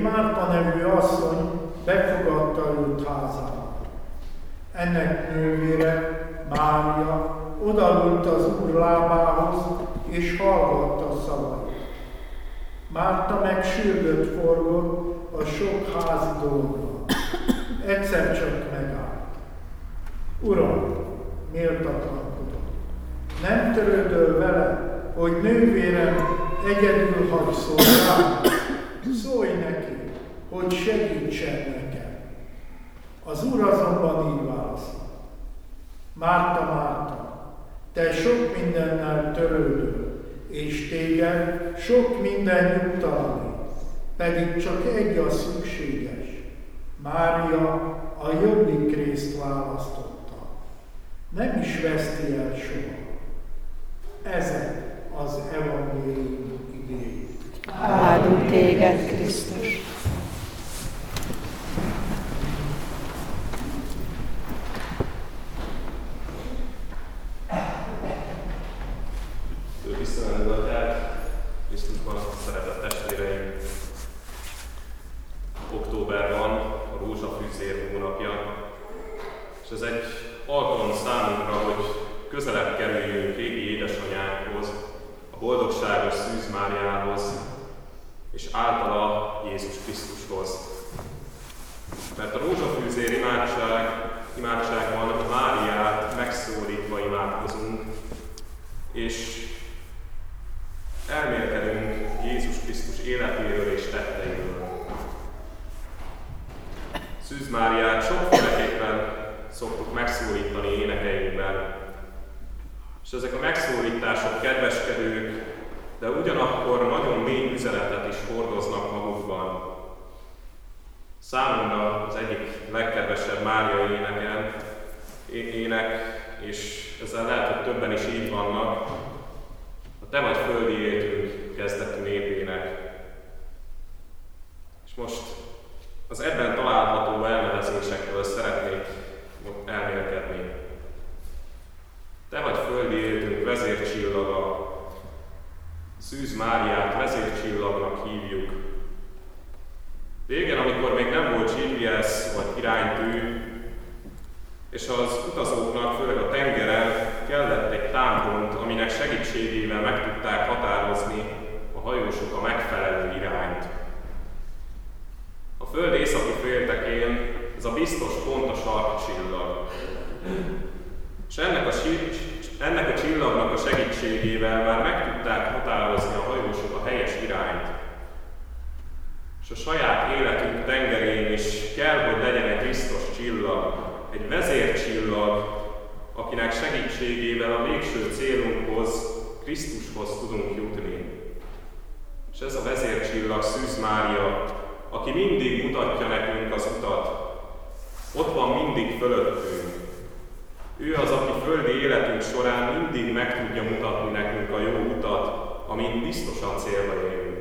Márta nevű asszony befogadta őt házába. Ennek nővére, Mária, odaült az Úr lábához, és hallgatta szavait. Márta meg sürgött forgott a sok házi dologgal. Egyszer csak megállt. Uram, méltatlankodott. Nem törődöl vele, hogy nővérem egyedül hagy szolgálni? Szólj neki, hogy segítsen nekem. Az Úr azonban így válaszolt. Márta, Márta, te sok mindennel törődöl, és téged sok minden nyugtalanít, pedig csak egy a szükséges. Mária a jobbik részt választotta. Nem is veszti el soha. Ezek az evangélium igéi. Áldunk téged, Krisztus! Tiszteletben Atyát, Krisztusban szeretett testvéreim! Október van, a rózsafűzér hónapja, és ez egy alkalom számunkra, hogy közelebb kerüljünk régi édesanyánkhoz, a boldogságos Szűz Máriához, és általa Jézus Krisztushoz. Mert a rózsafűzér imádságban Máriát megszólítva imádkozunk, és elmélkedünk Jézus Krisztus életéről és tetteiről. Szűz Máriát sokféleképpen szoktuk megszólítani énekeinkben, és ezek a megszólítások kedveskedők, de ugyanakkor nagyon mély üzenetet is hordoznak magukban. Számomra az egyik legkedvesebb Mária ének, és ezzel lehet, hogy többen is így vannak, a Te vagy földi éltünk kezdetű népének. És most az ebben található elnevezésekről szeretnék elmélkedni. Te vagy földi éltünk vezércsillaga, Szűz Máriát vezércsillagnak hívjuk. Régen, amikor még nem volt GPS vagy iránytű, és az utazóknak, főleg a tengeren kellett egy támpont, aminek segítségével meg tudták határozni a hajósok a megfelelő irányt. A Föld északi féltekén ez a biztos pont a sarkcsillag. És ennek a csillagnak a segítségével már meg tudták határozni a hajósok a helyes irányt. És a saját életünk tengerén is kell, hogy legyen egy biztos csillag, egy vezércsillag, akinek segítségével a végső célunkhoz, Krisztushoz tudunk jutni. És ez a vezércsillag Szűz Mária, aki mindig mutatja nekünk az utat. Ott van mindig fölöttünk. Ő az, aki földi életünk során mindig meg tudja mutatni nekünk a jó utat, amin biztosan célba érünk.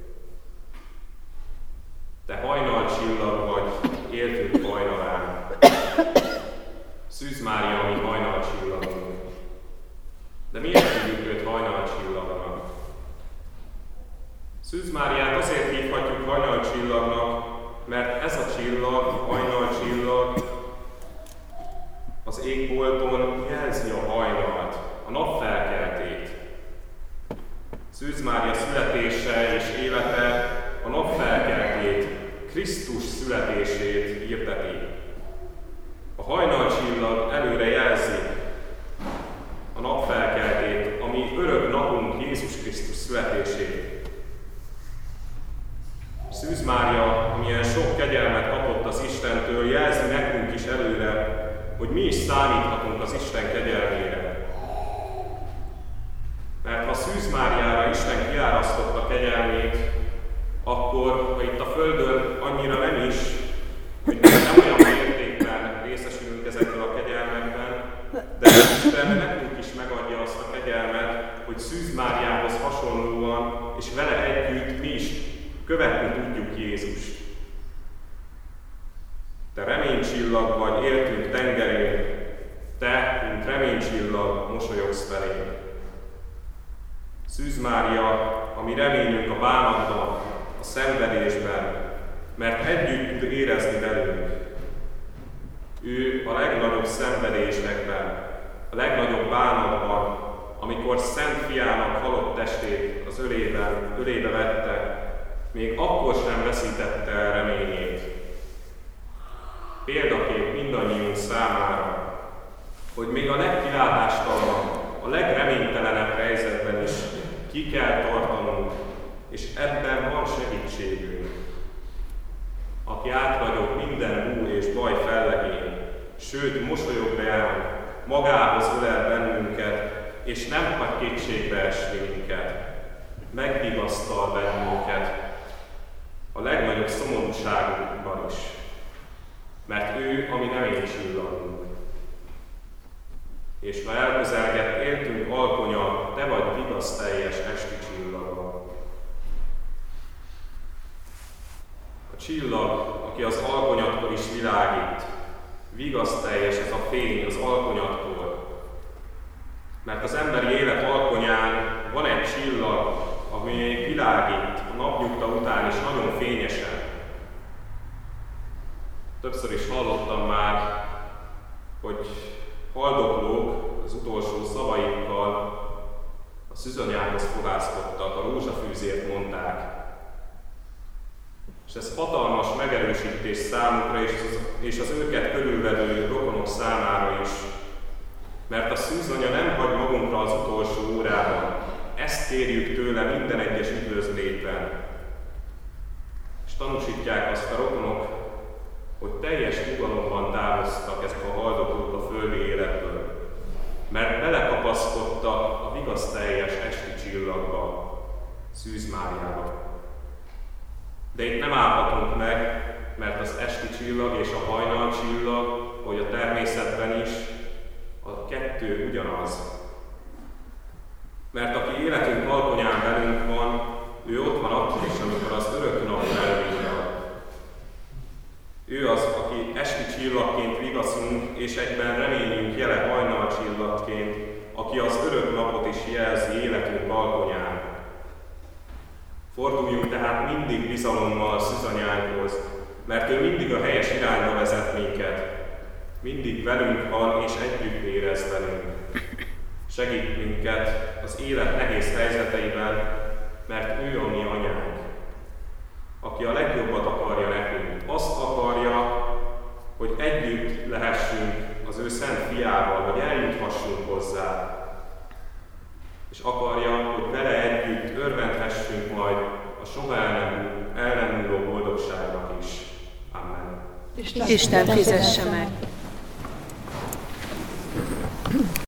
Te hajnalcsillag vagy, éltünk hajnalán. Szűz Mária, ami hajnalcsillagunk. De miért hívjuk őt hajnalcsillagnak? Szűz Máriát azért hívhatjuk hajnalcsillagnak, mert ez a csillag, a hajnalcsillag, az égbolton jelzi a hajnalt, a napfelkeltét. Szűz Mária születése és élete a napfelkeltét, Krisztus születését hirdeti. A hajnalcsillag előre jelzi a napfelkeltét, ami örök napunk Jézus Krisztus születését. Szűz Mária, amilyen sok kegyelmet kapott az Istentől, jelzi nekünk is előre, hogy mi is számíthatunk az Isten kegyelmére. Mert ha Szűz Máriára Isten kiárasztotta kegyelmét, akkor, ha itt a Földön annyira nem is, hogy nem olyan mértékben részesülünk ezekről a kegyelmekben, de Isten nekünk is megadja azt a kegyelmet, hogy Szűz Máriához hasonlóan, és vele együtt mi is követni tudjuk Jézust. Te reménycsillag vagy, éltünk tengerén, te, mint reménycsillag, mosolyogsz felénk. Szűz Mária, ami reményünk a bánatban, a szenvedésben, mert együtt tud érezni velünk. Ő a legnagyobb szenvedésekben, a legnagyobb bánatban, amikor Szent Fiának halott testét az ölébe vette, még akkor sem veszítette el reményét. Példakép mindannyiunk számára, hogy még a legkilátástalanabb, a legreménytelenebb helyzetben is ki kell tartanunk, és ebben van segítségünk. Aki átragyog minden bú és baj fellegén, sőt mosolyog ránk, magához ölel bennünket, és nem hagy kétségbe esni minket, megvigasztal bennünket a legnagyobb szomorúságunkban is, mert ő a mi reménycsillagunk. És ha elközelgett éltünk alkonya, te vagy vigaszteljes esti csillaga. A csillag, aki az alkonyatkor is világít, vigaszteljes ez a fény az alkonyatkor. Mert az emberi élet alkonyán van egy csillag, ami világít a napnyugta után is nagyon fényesen. Többször is hallottam már, hogy haldoklók az utolsó szavaikkal a szűzanyához fohászkodtak, a rózsafűzért mondták. És ez hatalmas megerősítés számukra és az őket körülvevő rokonok számára is. Mert a szűzanya nem hagy magunkra az utolsó órában. Ezt kérjük tőle minden egyes üdvözlétben. És tanúsítják azt a rokonok, hogy teljes nyugalomban távoztak ezek a haldoklók a földi életből. Mert belekapaszkodtak a vigaszteljes esti csillagba, Szűz Máriába. De itt nem állhatunk meg, mert az esti csillag és a hajnal csillag, hogy a természetben is, a kettő ugyanaz. Mert aki életünk alkonyán velünk van, ő ott van akkor is, amikor az örök nap elvívja. Ő az, aki esti csillagként vigaszunk, és egyben reményünk jele hajnal csillagként, aki az örök napot is jelzi életünk alkonyán. Forduljunk tehát mindig bizalommal szűzanyánkhoz, mert ő mindig a helyes irányba vezet minket. Mindig velünk van és együtt érez velünk. Segít minket az élet nehéz helyzeteiben, mert ő a mi anyánk, aki a legjobbat akarja nekünk. Azt akarja, hogy együtt lehessünk az ő szent fiával, hogy eljuthassunk hozzá. És akarja, hogy vele együtt örvendhessünk majd a soha el nem múló boldogságnak is. Amen. Isten fizesse meg!